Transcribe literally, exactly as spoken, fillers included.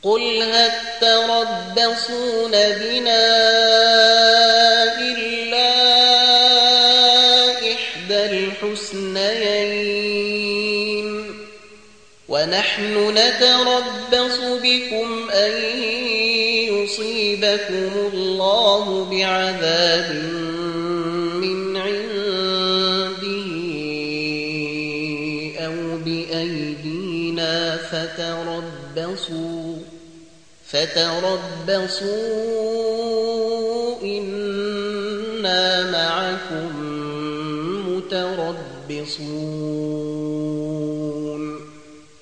قل هل تربصون بنا إلا إحدى الحسنيين ونحن نتربص بكم أن يصيبكم الله بعذاب من عنده أو بأيدينا فتربصوا فتربصوا إنا معكم متربصون